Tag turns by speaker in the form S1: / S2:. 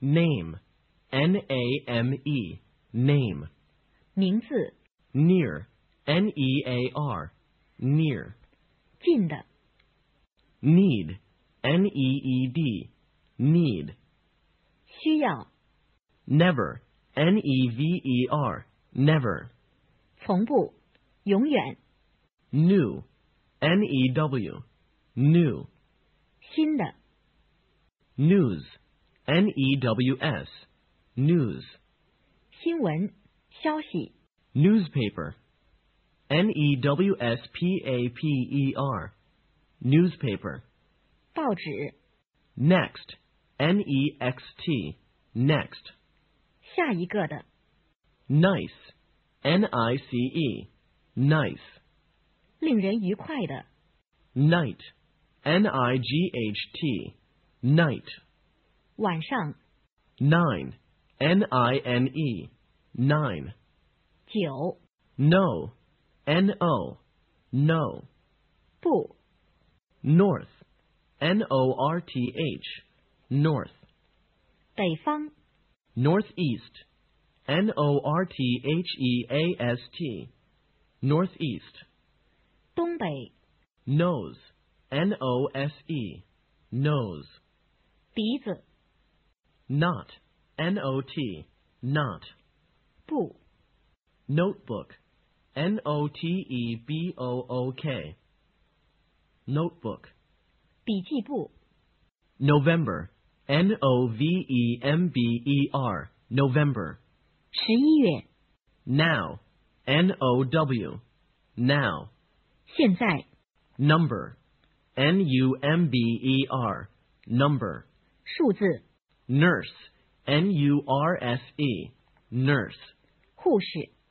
S1: Name, N-A-M-E, name.
S2: 名字
S1: Near, N-E-A-R, near.
S2: 近的
S1: Need, N-E-E-D, need.
S2: 需要
S1: Never, N-E-V-E-R, never.
S2: 从不永远
S1: New, N-E-W, new.
S2: 新的
S1: News, N-E-W-S, news.
S2: 新闻消息
S1: Newspaper, N-E-W-S-P-A-P-E-R, newspaper.
S2: 报纸
S1: Next, N-E-X-T, next.
S2: 下一个的
S1: Nice, N-I-C-E, nice.
S2: 令人愉快的
S1: Night, N-I-G-H-T, night.
S2: 晚上
S1: Nine, N-I-N-E, nine.
S2: 酒
S1: No, N-O, no.
S2: 不
S1: North, N-O-R-T-H, north.
S2: 北方
S1: Northeast, N-O-R-T-H-E-A-S-T, northeast.
S2: 东北
S1: Nose, N-O-S-E, nose.
S2: 鼻子
S1: Knot, N-O-T, knot.
S2: 布
S1: Notebook, N-O-T-E-B-O-O-K, notebook.
S2: 笔记簿
S1: November, N-O-V-E-M-B-E-R, November.
S2: 11月
S1: Now, N-O-W, now.
S2: 现在
S1: Number, N-U-M-B-E-R, number.
S2: 数字
S1: Nurse, N-U-R-S-E, nurse.
S2: 护士